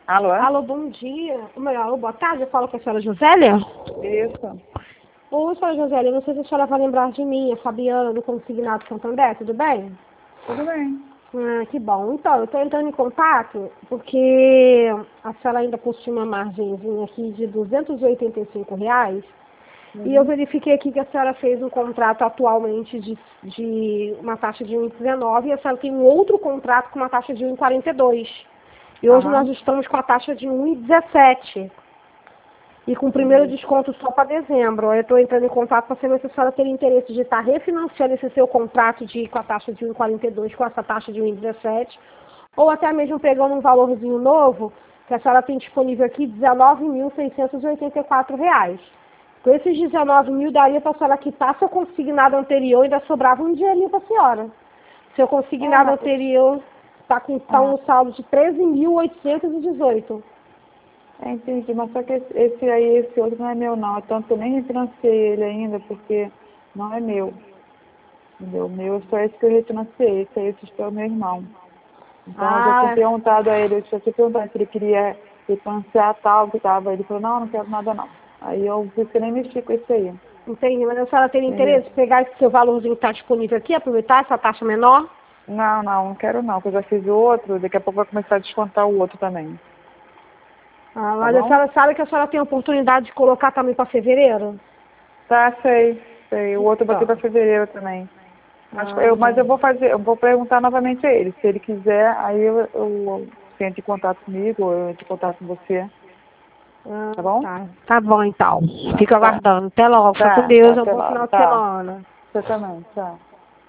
Alô? Alô, bom dia. Alô, boa tarde. Eu falo com a senhora Josélia. Isso. Oi, senhora Josélia. Não sei se a senhora vai lembrar de mim, a Fabiana, do Consignado Santander. Tudo bem? Tudo bem. Ah, que bom. Então, eu estou entrando em contato porque a senhora ainda possui uma margenzinha aqui de R$ 285. E eu verifiquei aqui que a senhora fez um contrato atualmente de uma taxa de 1,19 e a senhora tem um outro contrato com uma taxa de 1,42. E hoje nós estamos com a taxa de 1,17. E com o primeiro desconto só para dezembro. Eu estou entrando em contato para saber se a senhora teria interesse de estar refinanciando esse seu contrato com a taxa de 1,42 com essa taxa de 1,17. Ou até mesmo pegando um valorzinho novo, que a senhora tem disponível aqui, R$ 19.684. Com esses 19 mil daria para a senhora quitar seu consignado anterior e ainda sobrava um dinheirinho para a senhora. Seu consignado anterior está com um saldo de 13.818. Entendi, mas só que esse outro não é meu não, tanto que eu nem refinanciei ele ainda, porque não é meu. Entendeu? O meu é só esse que eu refinanciei, esse aí é o meu irmão. Então eu já tinha perguntado a ele, se ele queria refinanciar tal que estava. Ele falou, não quero nada não. Aí eu disse, nem mexi com isso aí. Entendi, mas a senhora teria interesse em pegar esse seu valorzinho que está disponível aqui, aproveitar essa taxa menor? Não quero não, porque eu já fiz o outro, daqui a pouco vai começar a descontar o outro também. Mas a senhora sabe que a senhora tem a oportunidade de colocar também para fevereiro? Tá, sei. O outro eu botei para fevereiro também. Mas eu vou perguntar novamente a ele. Se ele quiser, aí eu entro em contato comigo, ou eu entro em contato com você. Tá bom? Tá bom, então. Fico aguardando. Até logo. Fica com Tá, Deus. Um até bom lá. final de Tá. semana. Você também, tchau.